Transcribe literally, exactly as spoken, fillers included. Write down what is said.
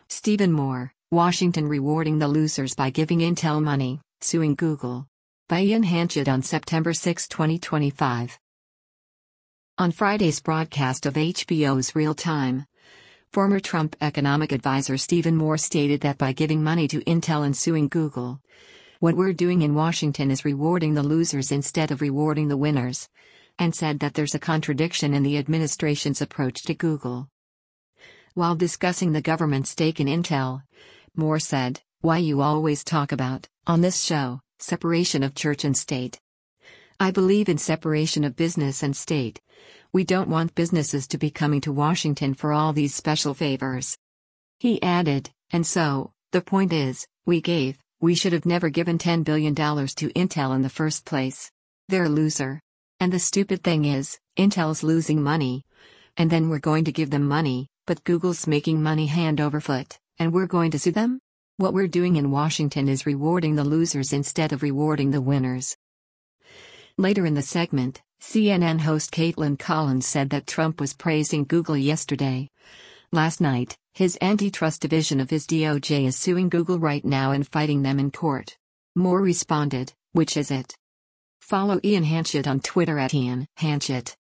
Stephen Moore, Washington rewarding the losers by giving Intel money, suing Google. By Ian Hanchett on September sixth, twenty twenty-five. On Friday's broadcast of H B O's Real Time, former Trump economic advisor Stephen Moore stated that by giving money to Intel and suing Google, what we're doing in Washington is rewarding the losers instead of rewarding the winners, and said that there's a contradiction in the administration's approach to Google. While discussing the government's stake in Intel, Moore said, "Why you always talk about, on this show, separation of church and state. I believe in separation of business and state. We don't want businesses to be coming to Washington for all these special favors." He added, "And so, the point is, we gave, we should have never given ten billion dollars to Intel in the first place. They're a loser. And the stupid thing is, Intel's losing money. And then we're going to give them money, but Google's making money hand over foot, and we're going to sue them? What we're doing in Washington is rewarding the losers instead of rewarding the winners." Later in the segment, C N N host Caitlin Collins said that Trump was praising Google yesterday. Last night, his antitrust division of his D O J is suing Google right now and fighting them in court. Moore responded, "Which is it?" Follow Ian Hanchett on Twitter at Ian Hanchett.